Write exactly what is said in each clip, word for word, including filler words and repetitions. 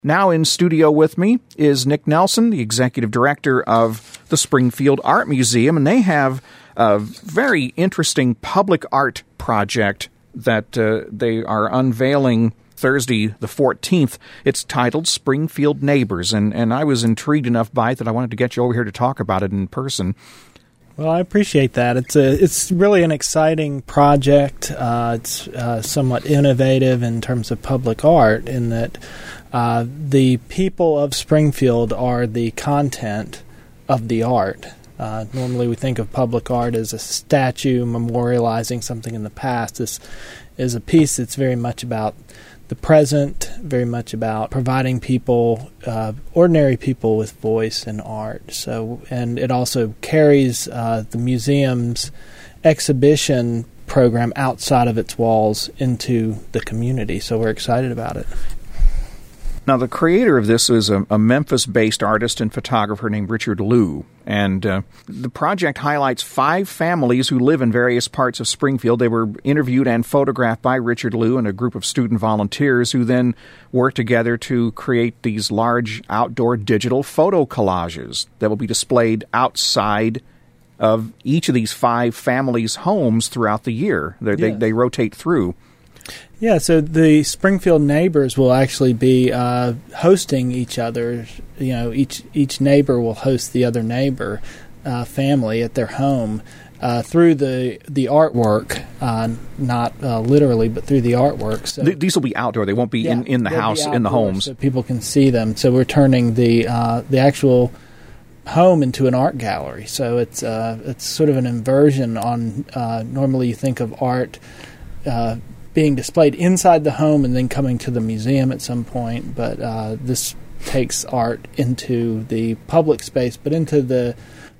Now in studio with me is Nick Nelson, the executive director of the Springfield Art Museum, and they have a very interesting public art project that uh, they are unveiling Thursday the fourteenth. It's titled Springfield Neighbors, and, and I was intrigued enough by it that I wanted to get you over here to talk about it in person. Well, I appreciate that. It's a, it's really an exciting project. Uh, it's uh, somewhat innovative in terms of public art in that uh, the people of Springfield are the content of the art. Uh, normally we think of public art as a statue memorializing something in the past. This is a piece that's very much about the present, very much about providing people, uh, ordinary people, with voice and art. So, and it also carries uh, the museum's exhibition program outside of its walls into the community. So we're excited about it. Now, the creator of this is a, a Memphis-based artist and photographer named Richard Liu, and uh, the project highlights five families who live in various parts of Springfield. They were interviewed and photographed by Richard Liu and a group of student volunteers who then worked together to create these large outdoor digital photo collages that will be displayed outside of each of these five families' homes throughout the year. They, yes. they, they rotate through. Yeah, so the Springfield neighbors will actually be uh, hosting each other. You know, each each neighbor will host the other neighbor uh, family at their home uh, through the the artwork, uh, not uh, literally, but through the artwork. So Th- these will be outdoor; they won't be yeah, in, in the house, in the homes, so people can see them. So we're turning the uh, the actual home into an art gallery. So it's uh, it's sort of an inversion on. Uh, normally, you think of art Uh, being displayed inside the home and then coming to the museum at some point, but uh, this takes art into the public space, but into the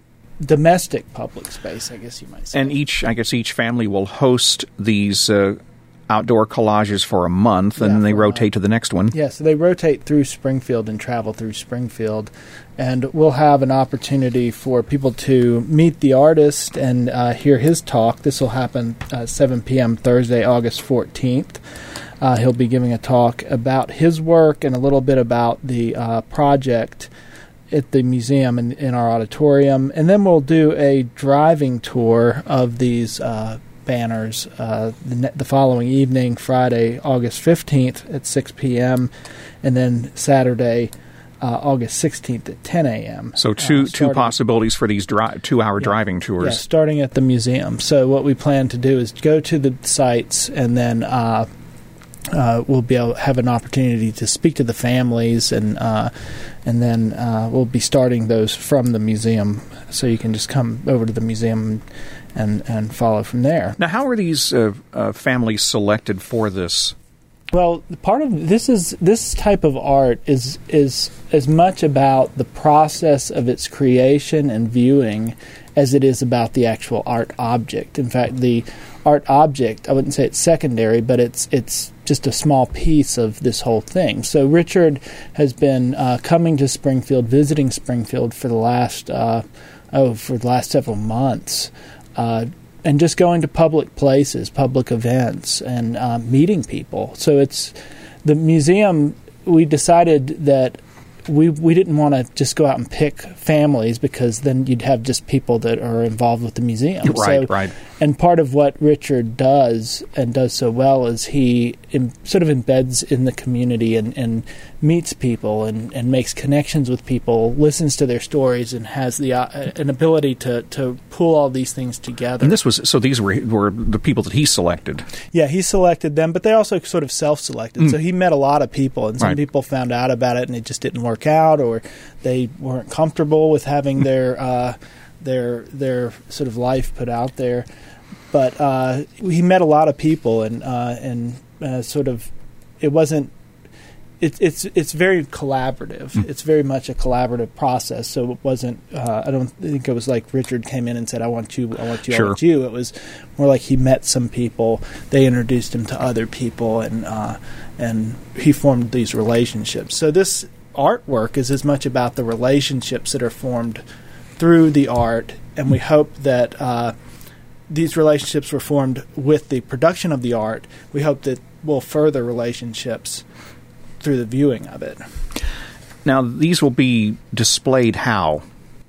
domestic public space, I guess you might say. And each, I guess, each family will host these uh, outdoor collages for a month, and yeah, then they rotate to the next one. Yeah, so they rotate through Springfield and travel through Springfield, and we'll have an opportunity for people to meet the artist and uh, hear his talk. This will happen uh, seven p.m. Thursday, August fourteenth. Uh, he'll be giving a talk about his work and a little bit about the uh, project at the museum and in, in our auditorium, and then we'll do a driving tour of these uh banners uh, the, the following evening, Friday, August fifteenth at six p.m., and then Saturday, uh, August sixteenth at ten a.m. So two uh, two possibilities for these dri- two-hour yeah, driving tours. Yeah, starting at the museum. So what we plan to do is go to the sites, and then uh, uh, we'll be able to have an opportunity to speak to the families, and uh, and then uh, we'll be starting those from the museum. So you can just come over to the museum and and follow from there. Now, how are these uh, uh, families selected for this? Well, part of this is this type of art is is as much about the process of its creation and viewing as it is about the actual art object. In fact, the art object, I wouldn't say it's secondary, but it's it's just a small piece of this whole thing. So Richard has been uh, coming to Springfield, visiting Springfield for the last uh, oh for the last several months. Uh, and just going to public places, public events, and uh, meeting people. So it's the museum. We decided that we we didn't want to just go out and pick families, because then you'd have just people that are involved with the museum. Right, so, right. And part of what Richard does and does so well is he im- sort of embeds in the community and, and meets people and, and makes connections with people, listens to their stories, and has the uh, an ability to, to pull all these things together. And this was so these were were the people that he selected. Yeah, he selected them, but they also sort of self-selected. Mm. So he met a lot of people, and some right. people found out about it and it just didn't work out, or they weren't comfortable with having their uh, their their sort of life put out there. But uh, he met a lot of people, and uh, and uh, sort of it wasn't. It's it's it's very collaborative. Mm. It's very much a collaborative process. So it wasn't. Uh, I don't think it was like Richard came in and said, "I want you. I want you. Sure. I want you." It was more like he met some people. They introduced him to other people, and uh, and he formed these relationships. So this artwork is as much about the relationships that are formed through the art, and we hope that uh, these relationships were formed with the production of the art. We hope that we'll further relationships through the viewing of it. Now, these will be displayed how?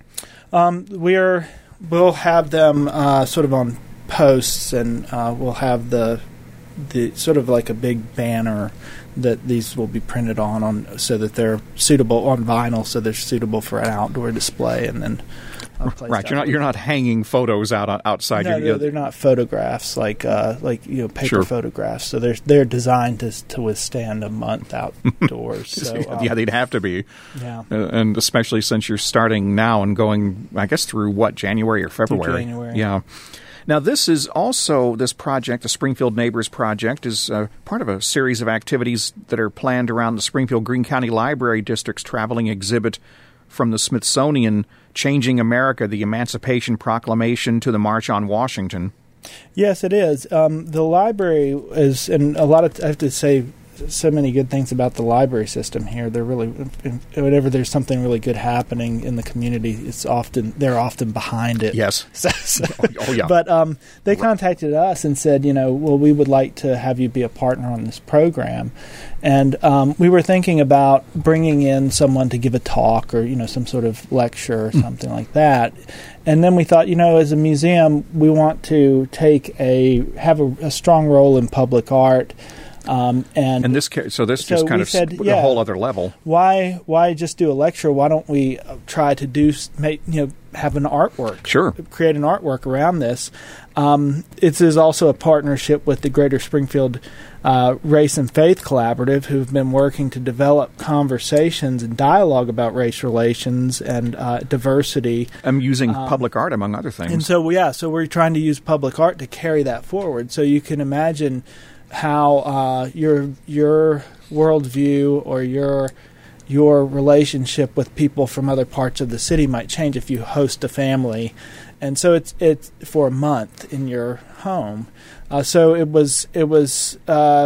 Um, we're we'll have them uh, sort of on posts, and uh, we'll have the the sort of like a big banner that these will be printed on on so that they're suitable on vinyl, so they're suitable for an outdoor display, and then. Right, you're not you're not hanging photos out outside. No, your, no, they're not photographs like uh, like you know paper sure. photographs. So they're they're designed to to withstand a month outdoors. So um, yeah, they'd have to be. Yeah, uh, and especially since you're starting now and going, I guess through what January or February. Through January. Yeah. Now, this is also, this project, the Springfield Neighbors Project, is uh, part of a series of activities that are planned around the Springfield-Greene County Library District's traveling exhibit from the Smithsonian, Changing America, the Emancipation Proclamation to the March on Washington. Yes, it is. Um, the library is, and a lot of, I have to say, so many good things about the library system here. They're really, whenever there's something really good happening in the community, it's often they're often behind it. Yes. So, so, oh yeah. But um, they contacted us and said, you know, well, we would like to have you be a partner on this program, and um, we were thinking about bringing in someone to give a talk or you know some sort of lecture or something mm. like that. And then we thought, you know, as a museum, we want to take a have a, a strong role in public art. Um, and, and this, so this so just kind of said, a yeah, whole other level. Why, why just do a lecture? Why don't we try to do, make, you know, have an artwork? Sure, create an artwork around this. Um, it is also a partnership with the Greater Springfield uh, Race and Faith Collaborative, who've been working to develop conversations and dialogue about race relations and uh, diversity. I'm using um, public art, among other things. And so, yeah, so we're trying to use public art to carry that forward. So you can imagine how uh, your your worldview or your your relationship with people from other parts of the city might change if you host a family, and so it's it's for a month in your home. Uh, so it was it was uh,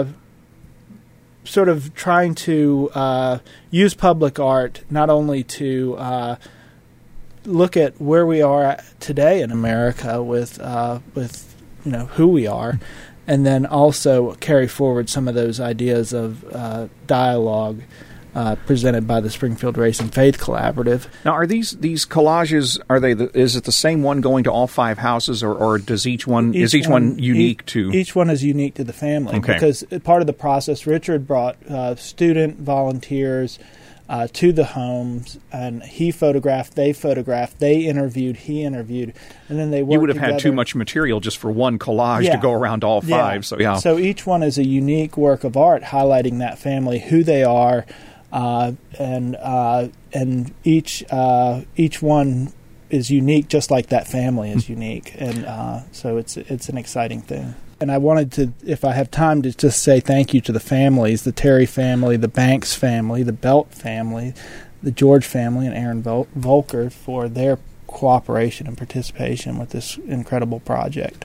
sort of trying to uh, use public art not only to uh, look at where we are today in America with uh, with you know who we are. And then also carry forward some of those ideas of uh, dialogue uh, presented by the Springfield Race and Faith Collaborative. Now, are these these collages? Are they? The, is it the same one going to all five houses, or, or does each one each is each one, one unique each, to? Each one is unique to the family okay. Because part of the process, Richard brought uh, student volunteers uh, to the homes, and he photographed, they photographed, they interviewed, he interviewed, and then they worked You would have together. had too much material just for one collage yeah. to go around all five. Yeah. So yeah. So each one is a unique work of art highlighting that family, who they are, uh, and uh, and each uh, each one is unique, just like that family is unique, and uh, so it's it's an exciting thing. And I wanted to, if I have time, to just say thank you to the families, the Terry family, the Banks family, the Belt family, the George family, and Aaron Vol- Volker for their cooperation and participation with this incredible project.